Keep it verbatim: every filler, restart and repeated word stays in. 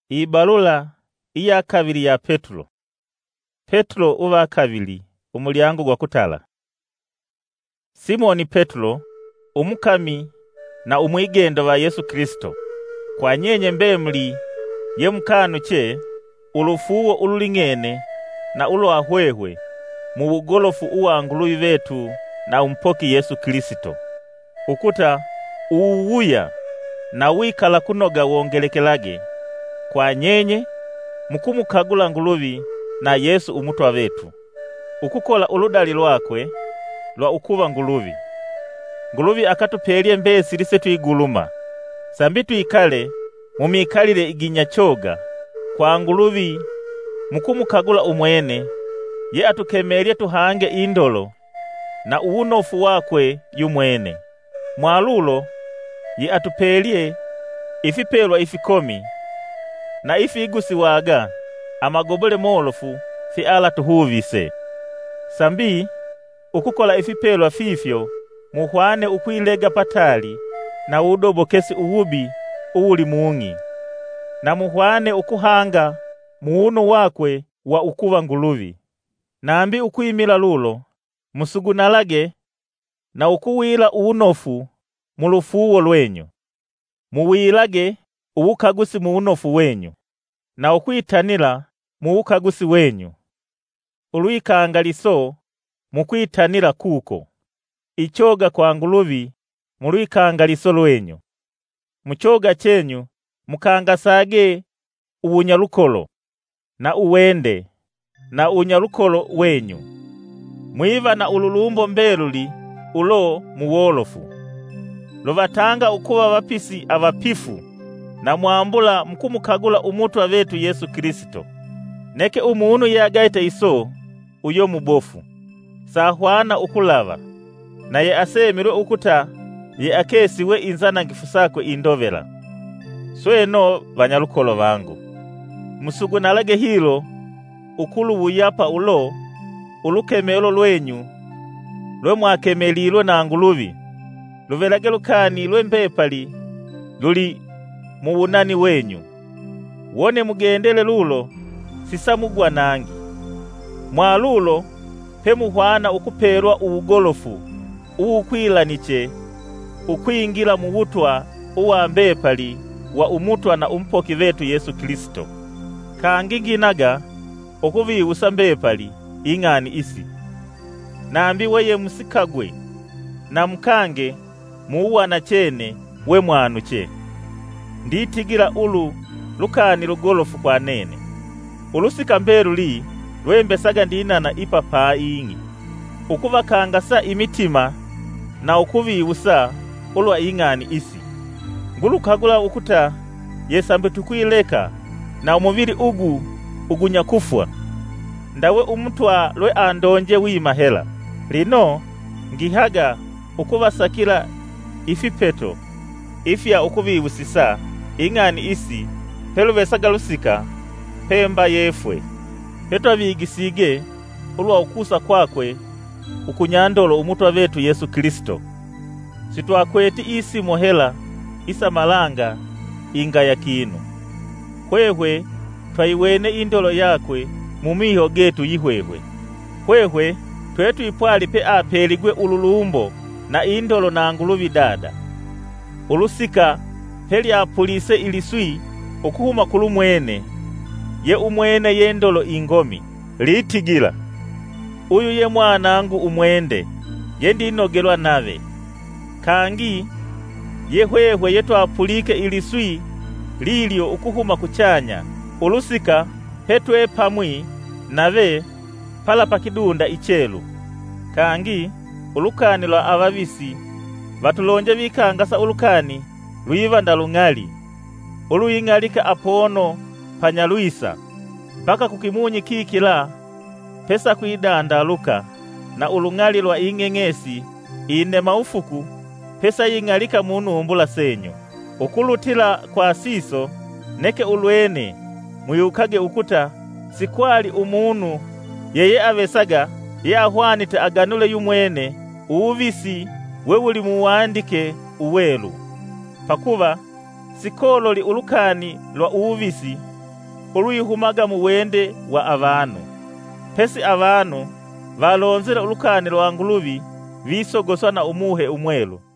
Ibalula iya kabili ya Petro. Petro uwa kabili umulyango gwa kutala. Simoni Petro, umukami na umwigendo wa Yesu Kristo, kwa nyenye mbemli ye mukanuche ulufuwo ululing'ene na ulwahwehwe mu bugolofu uwanguluwi betu na umpoki Yesu Kristo, ukuta uwuya na wikala kunoga wongelekelage kwa nyenye mukumukagula nguluwi na Yesu umutwa wetu, ukukola uludali lwakwe lwa ukuva nguluwi. Nguluwi akatupelye mbesi lise tuiguluma, sambi tuikale mumikalile iginya choga kwa nguluwi mukumukagula umwene, ye atukemelye tuhange indolo na uwunofu wakwe yumwene. Mwalulo ye atupelye ifipelwa ifikomi na ifigusi waga amagobole molofu fi ala tuhuvise, sambi ukukola ifipelwa fifyo muhwane ukwilega patali na udobokesi uwubi uwuli muung'i, na muhwane ukuhanga muuno wakwe wa ukuva nguluwi. Nambi ukwimila lulo musugunalage na ukuwila uwunofu mulufuwo lwenyu, muwilage uwukagusi muunofu wenyu na ukwitanila muwukagusi wenyu. Ulwikangaliso mukwitanila kuko, ichoga kwa nguluwi mulwikangaliso lwenyu. Muchoga chenyu mukangasage uwunyalukolo na uwende na unyalukolo wenyu. Mwiva na ululumbo mbeluli ulo muwolofu. Luvatanga ukuwa wapisi awapifu na mwambula mukumukagula umutwa wetu Yesu Kristo. Neke umunu yagaita iso uyo mubofu, sahwana ukulava, na ye asemirwe ukuta ye akesiwe inzana ngifusakwe indovela. Sweno banyalukolo bangu, musugunalage hilo ukulu wuyapa ulo ulukemelo lwenyu lwe mwakemelilwe na nguluwi, luvelage lukani lwe mbepali luli muwunani wenyu. Wone mugendele lulo sisamugwa nangi. Mwalulo pe muhwana ukupelwa uwugolofu uwukwilaniche ukwingila muwutwa uwa mbepali wa umutwa na umpoki wetu Yesu Kristo. Kanginginaga ukuviwusa mbepali ing'ani isi. Nambi weye musikagwe na mkange muwana chene we mwanuche. Nditigila ulu lukani lugolofu kwa nene. Ulusika mberu li lwembesaga ndinana ipapa ing'i, ukuva kangasa imitima na ukuviwusa ulwa ing'ani isi. Ngulukagula ukuta yesambe tukwileka na umuviri ugu ugunyakufwa. Ndawe umutwa lwe andonje wimahela. Lino ngihaga ukuvasakila ifipeto ifya ukuviwusisa ing'ani isi peluvesaga lusika pemba yefwe. Petwa vigisige ulwa ukusa kwakwe ukunyandolo umutwa wetu Yesu Kristo. Situakweti isi mohela isa malanga inga ya kinu. Hwehwe twaiwene indolo yakwe mumiho getu yihwehwe. Hwehwe twetu ipwali pe apeligwe ululumbo na indolo na nguluwi dada. Ulusika peli apulise iliswi ukuhuma kulumwene, ye umwene yendolo ingomi. Litigila, uyu ye mwanangu umwende, ye ndinogelwa nave. Kangi, ye hwehwe yetu apulike iliswi lilio ukuhuma kuchanya. Ulusika petwe pamwi nave pala pakidunda ichelu. Kangi, ulukani lwa avavisi vatulonje vikangasa ulukani luiva ndalungali. Uluingalika apono panyaluisa paka kukimunyi kikila pesa kuidanda luka, na ulungali lwa ing'eng'esi ine maufuku pesa yingalika munu umbula senyu. Ukulutila kwa siso neke ulwene muyukage ukuta sikwali umunu yeye avesaga ye ahwanite aganule yumwene uuvisi wewuli muwandike uwelu. Pakuva sikololi ulukani lwa uuvisi ulwihumaga mu wende wa avanu. Pesi avanu valonzela ulukani lwa Nguluvi visogoswa na Umuhe Umwelu.